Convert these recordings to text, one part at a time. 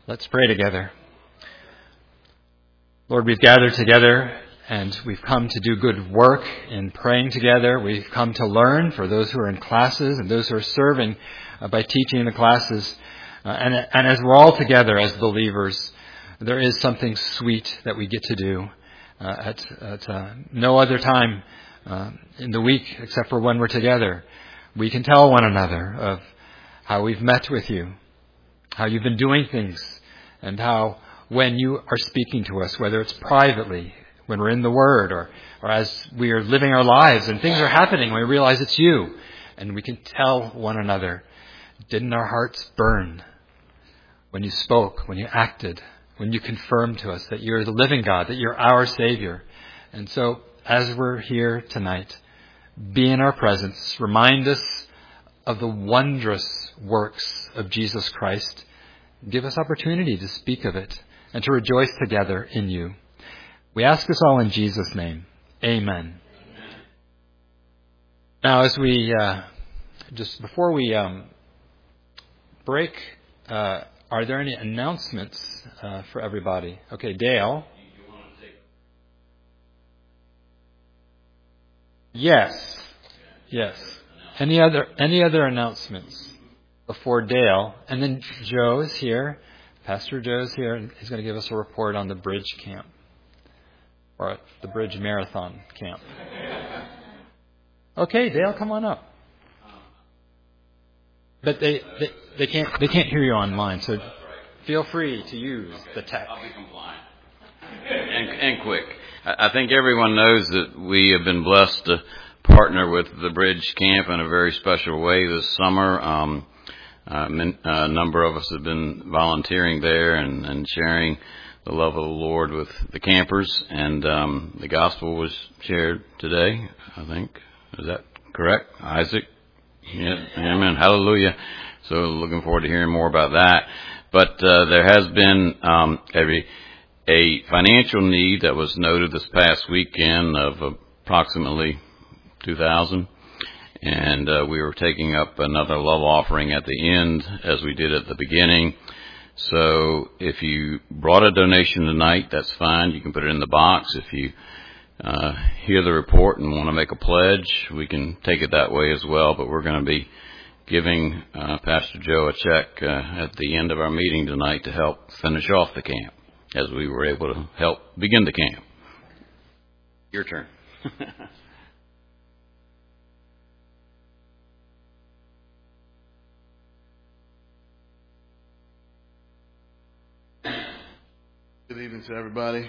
Let's pray together. Lord, we've gathered together and we've come to do good work in praying together. We've come to learn for those who are in classes and those who are serving by teaching in the classes. And as we're all together as believers, there is something sweet that we get to do at no other time in the week except for when we're together. We can tell one another of how we've met with you, how you've been doing things, and how when you are speaking to us, whether it's privately, when we're in the Word, or as we are living our lives and things are happening, we realize it's you. And we can tell one another, didn't our hearts burn when you spoke, when you acted, when you confirmed to us that you're the living God, that you're our Savior? And so, as we're here tonight, be in our presence, remind us of the wondrous works of Jesus Christ. Give us opportunity to speak of it and to rejoice together in you. We ask this all in Jesus' name. Amen. Now, as we, just before we break, are there any announcements for everybody? Okay, Dale. Yes. Any other announcements before Dale? And then Joe is here. Pastor Joe is here, and he's going to give us a report on the Bridge Camp, or the Bridge Marathon Camp. Okay, Dale, come on up. But they can't hear you online, so feel free to use the tech. I'll be compliant and quick. I think everyone knows that we have been blessed to partner with the Bridge Camp in a very special way this summer. A number of us have been volunteering there and sharing the love of the Lord with the campers. And the gospel was shared today, I think. Is that correct, Isaac? Yeah, amen. Hallelujah. So looking forward to hearing more about that. But there has been a financial need that was noted this past weekend of approximately $2,000. And we were taking up another love offering at the end, as we did at the beginning. So if you brought a donation tonight, that's fine. You can put it in the box. If you hear the report and want to make a pledge, we can take it that way as well. But we're going to be giving Pastor Joe a check at the end of our meeting tonight to help finish off the camp, as we were able to help begin the camp. Your turn. Good evening to everybody.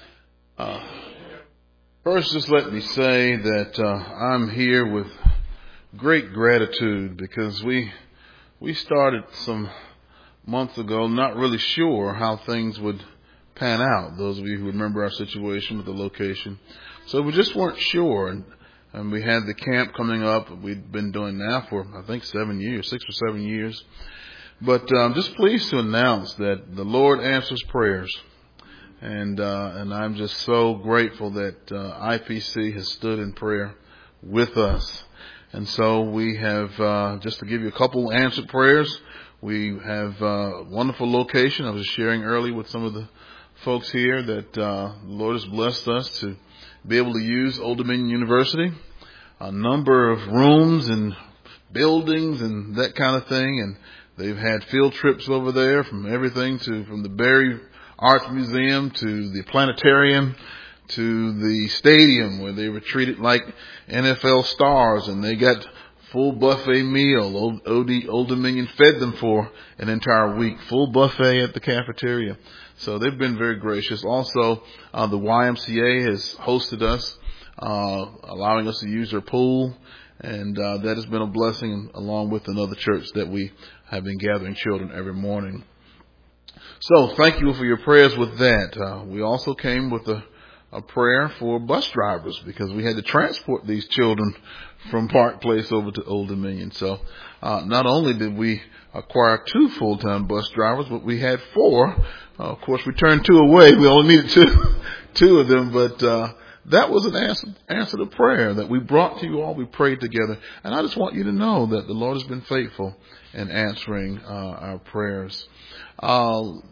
First, just let me say that I'm here with great gratitude because we started some months ago not really sure how things would pan out. Those of you who remember our situation with the location. So we just weren't sure. And we had the camp coming up. We'd been doing now for, I think, 6 or 7 years. But I'm just pleased to announce that the Lord answers prayers. And I'm just so grateful that IPC has stood in prayer with us. And so we have, just to give you a couple answered prayers, we have a wonderful location. I was sharing earlier with some of the folks here that the Lord has blessed us to be able to use Old Dominion University, a number of rooms and buildings and that kind of thing. And they've had field trips over there from everything from the Berry Arts Museum to the planetarium to the stadium where they were treated like NFL stars, and they got full buffet meal. Old Dominion fed them for an entire week, full buffet at the cafeteria. So they've been very gracious. Also, the YMCA has hosted us, allowing us to use their pool, and that has been a blessing, along with another church that we have been gathering children every morning. So thank you for your prayers with that. We also came with a prayer for bus drivers because we had to transport these children from Park Place over to Old Dominion. So not only did we acquire 2 full-time bus drivers, but we had 4. Of course, we turned 2 away. We only needed two of them, but that was an answer to prayer that we brought to you all. We prayed together. And I just want you to know that the Lord has been faithful in answering our prayers.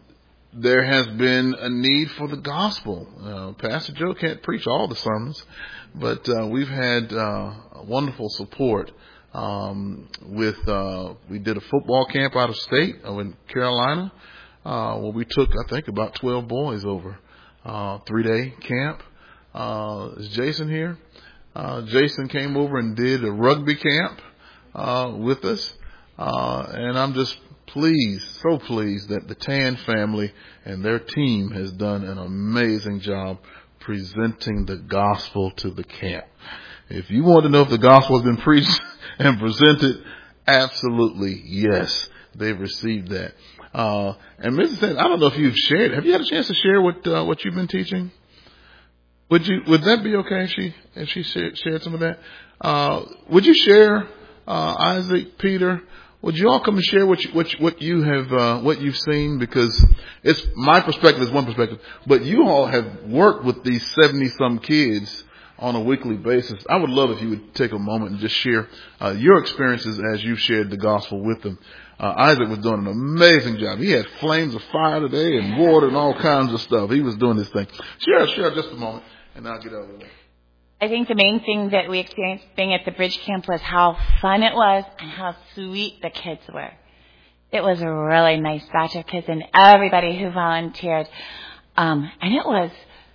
there has been a need for the gospel. Pastor Joe can't preach all the sermons, but we've had wonderful support. We did a football camp out of state in Carolina, where we took, I think, about 12 boys over 3-day camp. Is Jason here? Jason came over and did a rugby camp with us, and I'm just so pleased that the Tan family and their team has done an amazing job presenting the gospel to the camp. If you want to know if the gospel has been preached and presented, absolutely yes, they've received that. And Mrs. Tan, I don't know if you've shared. Have you had a chance to share what you've been teaching? Would that be okay if she shared some of that? Would you share, Isaac, Peter? Would you all come and share what you've seen? Because it's my perspective is one perspective, but you all have worked with these 70-some kids on a weekly basis. I would love if you would take a moment and just share your experiences as you shared the gospel with them. Isaac was doing an amazing job. He had flames of fire today and water and all kinds of stuff. He was doing his thing. Share just a moment, and I'll get over there. I think the main thing that we experienced being at the Bridge Camp was how fun it was and how sweet the kids were. It was a really nice batch of kids and everybody who volunteered. And it was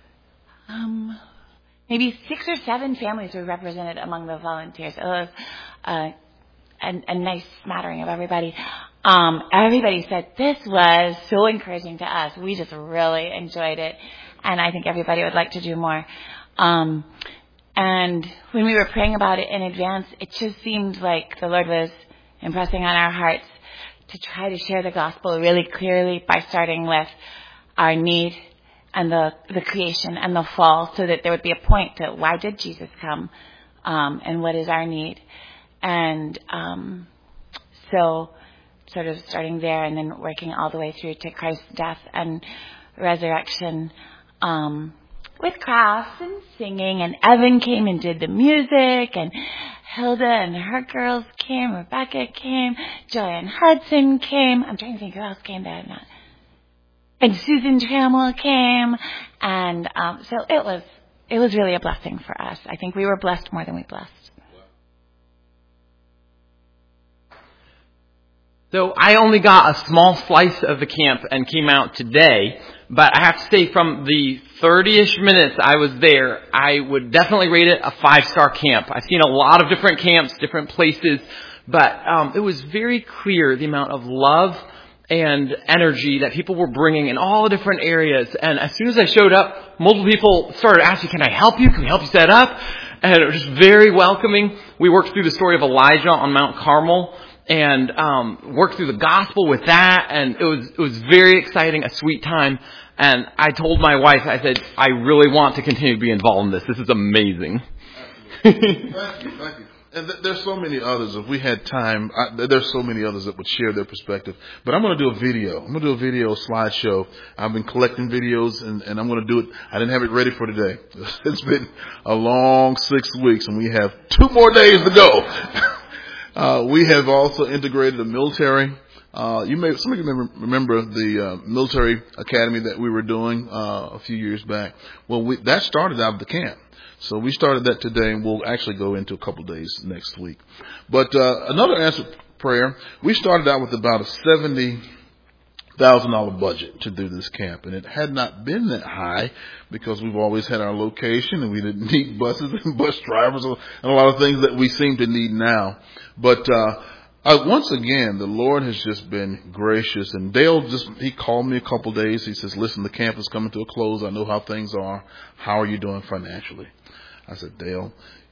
maybe 6 or 7 families were represented among the volunteers. It was a nice smattering of everybody. Everybody said this was so encouraging to us. We just really enjoyed it. And I think everybody would like to do more. And when we were praying about it in advance, it just seemed like the Lord was impressing on our hearts to try to share the gospel really clearly by starting with our need and the creation and the fall, so that there would be a point to why did Jesus come, and what is our need. And so sort of starting there and then working all the way through to Christ's death and resurrection, with crafts and singing, and Evan came and did the music, and Hilda and her girls came, Rebecca came, Joanne Hudson came. I'm trying to think who else came that night. And Susan Trammell came, and so it was really a blessing for us. I think we were blessed more than we blessed. So I only got a small slice of the camp and came out today, but I have to say from the 30-ish minutes I was there, I would definitely rate it a 5-star camp. I've seen a lot of different camps, different places, but it was very clear the amount of love and energy that people were bringing in all the different areas. And as soon as I showed up, multiple people started asking, can I help you? Can we help you set up? And it was just very welcoming. We worked through the story of Elijah on Mount Carmel and worked through the gospel with that. And it was very exciting, a sweet time. And I told my wife, I said, I really want to continue to be involved in this. This is amazing. Thank you. And there's so many others. If we had time, there's so many others that would share their perspective. But I'm going to do a video. I'm going to do a video slideshow. I've been collecting videos, and I'm going to do it. I didn't have it ready for today. It's been a long 6 weeks, and we have 2 more days to go. We have also integrated a military. Some of you may remember the military academy that we were doing a few years back. Well, that started out of the camp. So we started that today, and we'll actually go into a couple of days next week. But another answered prayer, we started out with about a $70,000 budget to do this camp. And it had not been that high because we've always had our location, and we didn't need buses and bus drivers and a lot of things that we seem to need now. But once again, the Lord has just been gracious. And Dale he called me a couple of days. He says, listen, the camp is coming to a close. I know how things are. How are you doing financially? I said, Dale,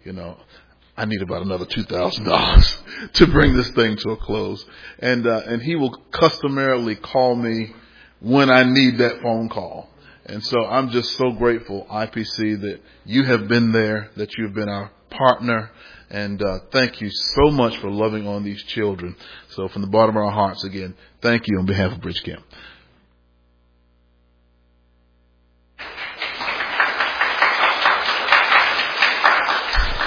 I need about another $2,000 to bring this thing to a close. And he will customarily call me when I need that phone call. And so I'm just so grateful, IPC, that you have been there, that you have been our partner. And thank you so much for loving on these children. So from the bottom of our hearts, again, thank you on behalf of Bridge Camp.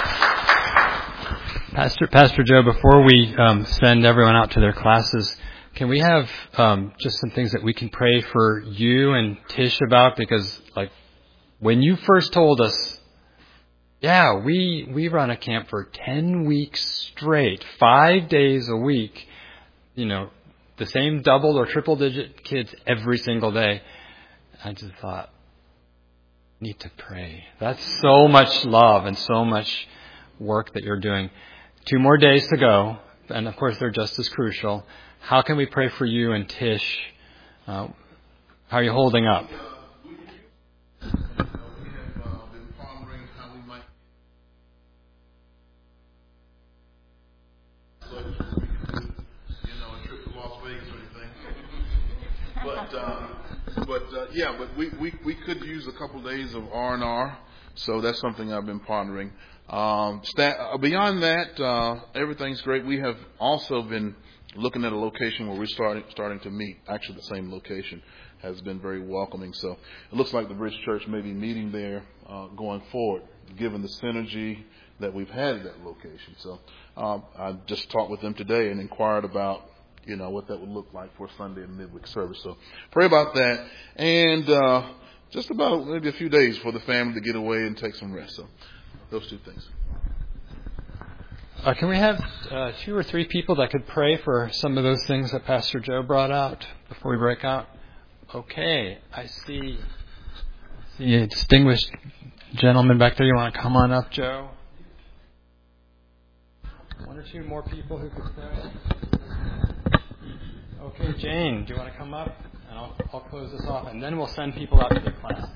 Pastor Joe, before we send everyone out to their classes Can we have just some things that we can pray for you and Tish about? Because, like, when you first told us, yeah, we run a camp for 10 weeks straight, 5 days a week, the same double or triple digit kids every single day, I just thought, need to pray. That's so much love and so much work that you're doing. 2 more days to go, and of course they're just as crucial. How can we pray for you and Tish? How are you holding up? We have been pondering how we might a trip to Las Vegas or anything. But we could use a couple days of R&R, so that's something I've been pondering. Beyond that, everything's great. We have also been looking at a location where we're starting to meet. Actually, the same location has been very welcoming. So it looks like the Bridge Church may be meeting there going forward, given the synergy that we've had at that location. So I just talked with them today and inquired about what that would look like for Sunday and midweek service. So pray about that, and just about maybe a few days for the family to get away and take some rest. So those 2 things. Can we have 2 or 3 people that could pray for some of those things that Pastor Joe brought out before we break out? Okay, I see a distinguished gentleman back there. You want to come on up, Joe? 1 or 2 more people who could pray. Okay, Jane, do you want to come up? And I'll close this off, and then we'll send people out to their class.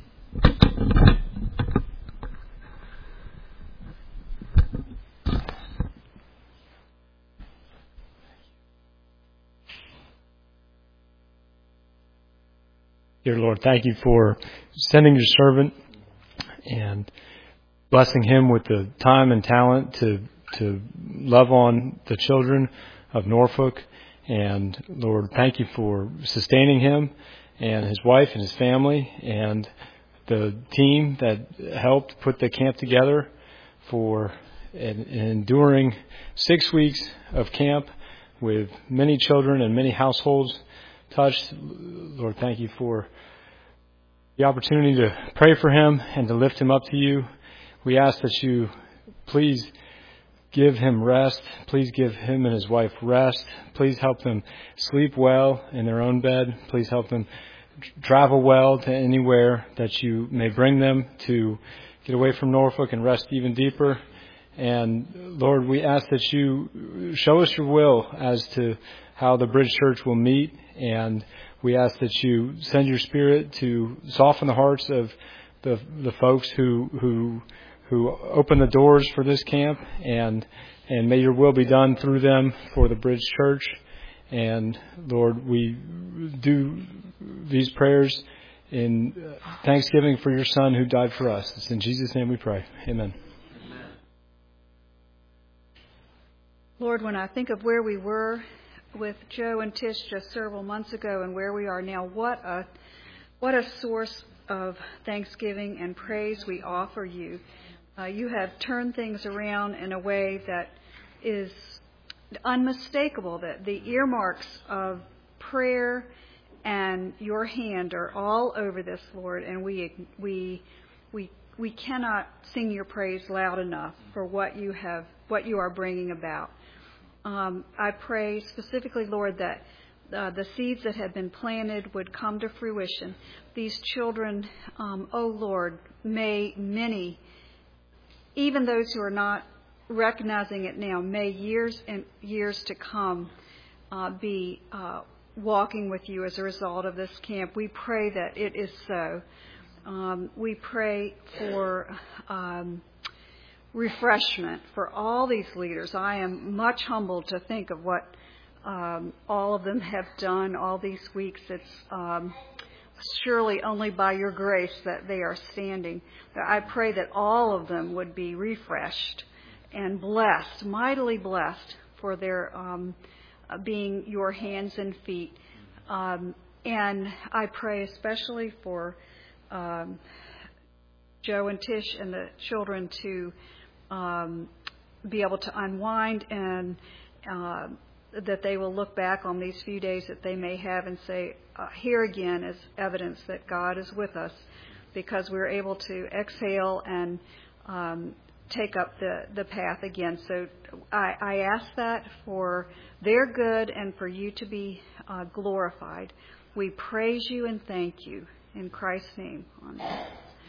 Dear Lord, thank you for sending your servant and blessing him with the time and talent to love on the children of Norfolk. And Lord, thank you for sustaining him and his wife and his family and the team that helped put the camp together for an enduring 6 weeks of camp with many children and many households touched. Lord, thank you for the opportunity to pray for him and to lift him up to you. We ask that you please give him rest. Please give him and his wife rest. Please help them sleep well in their own bed. Please help them travel well to anywhere that you may bring them to get away from Norfolk and rest even deeper. And Lord, we ask that you show us your will as to how the Bridge Church will meet, and we ask that you send your Spirit to soften the hearts of the folks who open the doors for this camp, and may your will be done through them for the Bridge Church. And Lord, we do these prayers in thanksgiving for your Son who died for us. It's in Jesus' name we pray. Amen. Lord, when I think of where we were with Joe and Tish just several months ago and where we are now, what a source of thanksgiving and praise we offer you. You have turned things around in a way that is unmistakable, that the earmarks of prayer and your hand are all over this, Lord, and we cannot sing your praise loud enough for what you are bringing about. I pray specifically, Lord, that the seeds that have been planted would come to fruition. These children, oh Lord, may many, even those who are not recognizing it now, may years and years to come be walking with you as a result of this camp. We pray that it is so. We pray for refreshment for all these leaders. I am much humbled to think of what all of them have done all these weeks. It's surely only by your grace that they are standing. I pray that all of them would be refreshed and blessed, mightily blessed, for their being your hands and feet. And I pray especially for Joe and Tish and the children to be able to unwind and that they will look back on these few days that they may have and say, here again is evidence that God is with us, because we're able to exhale and take up the path again. So I ask that for their good and for you to be glorified. We praise you and thank you. In Christ's name. Amen.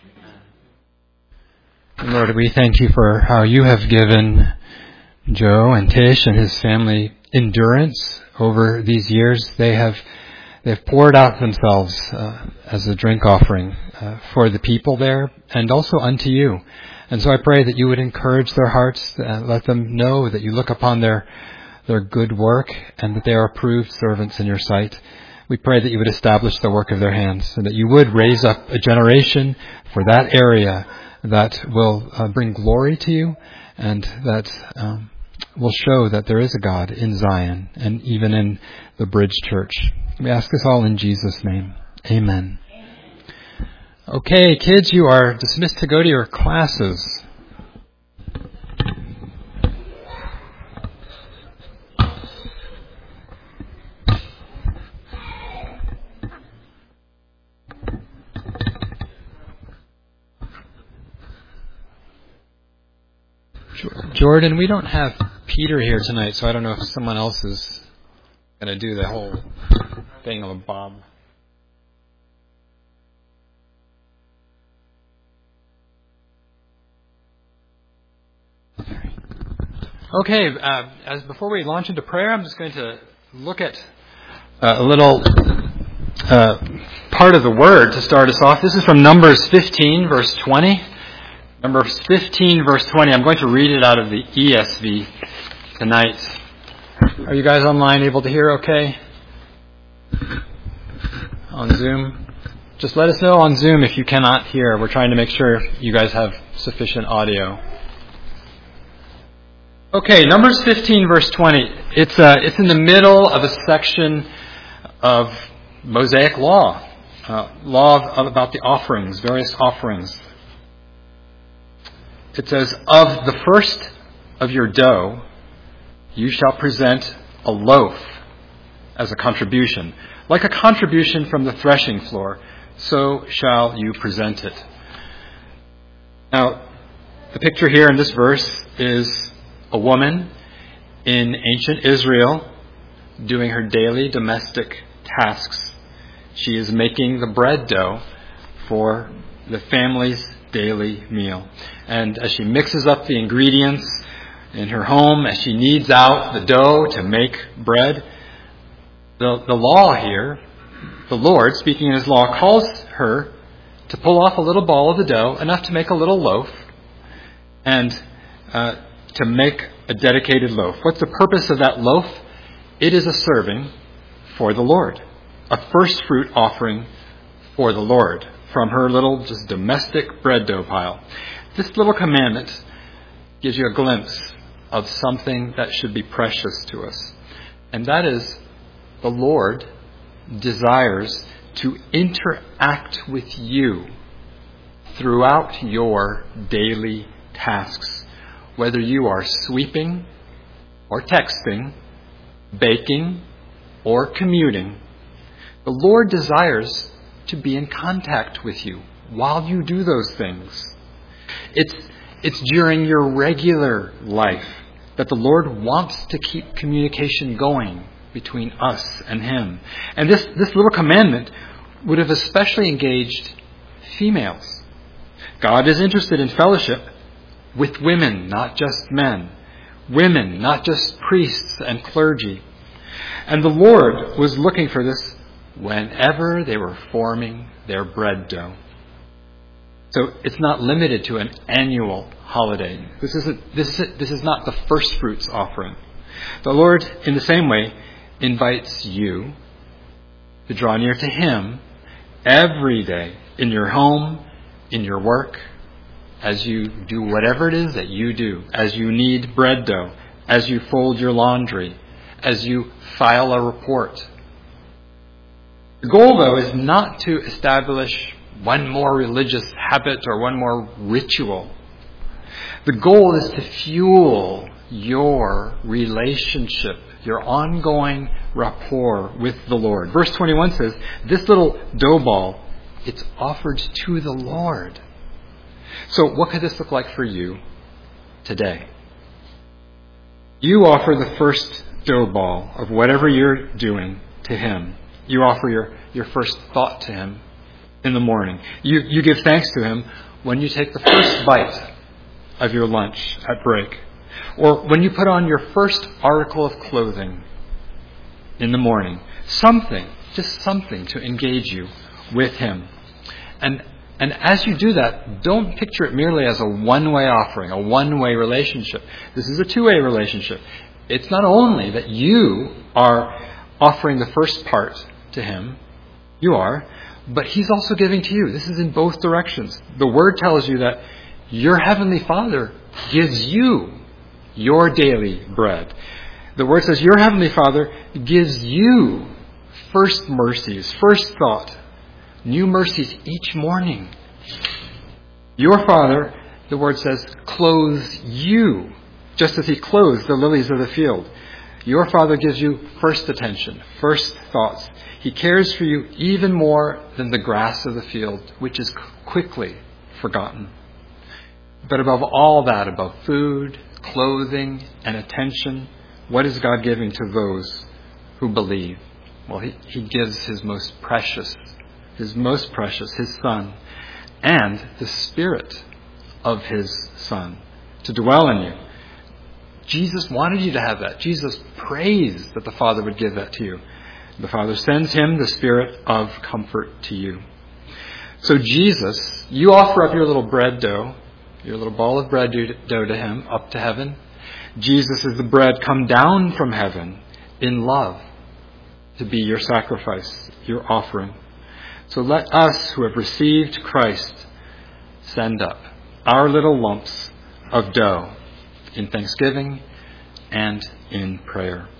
Lord, we thank you for how you have given Joe and Tish and his family endurance over these years. They've poured out themselves as a drink offering for the people there and also unto you. And so I pray that you would encourage their hearts, let them know that you look upon their good work and that they are approved servants in your sight. We pray that you would establish the work of their hands and that you would raise up a generation for that area that will bring glory to you and that will show that there is a God in Zion and even in the Bridge Church. We ask this all in Jesus' name. Amen. Okay, kids, you are dismissed to go to your classes. Jordan, we don't have Peter here tonight, so I don't know if someone else is going to do the whole thing of a Bob. Okay, before we launch into prayer, I'm just going to look at a little part of the Word to start us off. This is from Numbers 15, verse 20. Numbers 15, verse 20. I'm going to read it out of the ESV tonight. Are you guys online able to hear okay? On Zoom? Just let us know on Zoom if you cannot hear. We're trying to make sure you guys have sufficient audio. Okay, Numbers 15, verse 20. It's in the middle of a section of Mosaic law. About the offerings, various offerings. It says, of the first of your dough, you shall present a loaf as a contribution. Like a contribution from the threshing floor, so shall you present it. Now, the picture here in this verse is a woman in ancient Israel doing her daily domestic tasks. She is making the bread dough for the family's daily meal. And as she mixes up the ingredients in her home, as she kneads out the dough to make bread, the law here, the Lord, speaking in His law, calls her to pull off a little ball of the dough, enough to make a little loaf, and to make a dedicated loaf. What's the purpose of that loaf? It is a serving for the Lord, a first fruit offering for the Lord from her little just domestic bread dough pile. This little commandment gives you a glimpse of something that should be precious to us. And that is, the Lord desires to interact with you throughout your daily tasks. Whether you are sweeping or texting, baking or commuting, the Lord desires to be in contact with you while you do those things. It's during your regular life that the Lord wants to keep communication going between us and Him. And this little commandment would have especially engaged females. God is interested in fellowship with women, not just men. Women, not just priests and clergy. And the Lord was looking for this whenever they were forming their bread dough. So it's not limited to an annual holiday. This is not the first fruits offering. The Lord, in the same way, invites you to draw near to Him every day in your home, in your work, as you do whatever it is that you do, as you knead bread dough, as you fold your laundry, as you file a report. The goal, though, is not to establish one more religious habit or one more ritual. The goal is to fuel your relationship, your ongoing rapport with the Lord. Verse 21 says, this little dough ball, it's offered to the Lord. So what could this look like for you today? You offer the first dough ball of whatever you're doing to Him. You offer your first thought to Him in the morning. You give thanks to Him when you take the first bite of your lunch at break. Or when you put on your first article of clothing in the morning. Something, just something to engage you with Him. And as you do that, don't picture it merely as a one-way offering, a one-way relationship. This is a two-way relationship. It's not only that you are offering the first part to Him, you are, but He's also giving to you. This is in both directions. The Word tells you that your Heavenly Father gives you your daily bread. The Word says your Heavenly Father gives you first mercies, first thought, new mercies each morning. Your Father, the Word says, clothes you, just as He clothes the lilies of the field. Your Father gives you first attention, first thoughts. He cares for you even more than the grass of the field, which is quickly forgotten. But above all that, above food, clothing, and attention, what is God giving to those who believe? Well, He gives His most precious, His Son, and the Spirit of His Son to dwell in you. Jesus wanted you to have that. Jesus prays that the Father would give that to you. The Father sends Him the Spirit of comfort to you. So Jesus, you offer up your little bread dough, your little ball of bread dough to Him, up to heaven. Jesus is the bread come down from heaven in love to be your sacrifice, your offering. So let us who have received Christ send up our little lumps of dough in thanksgiving and in prayer.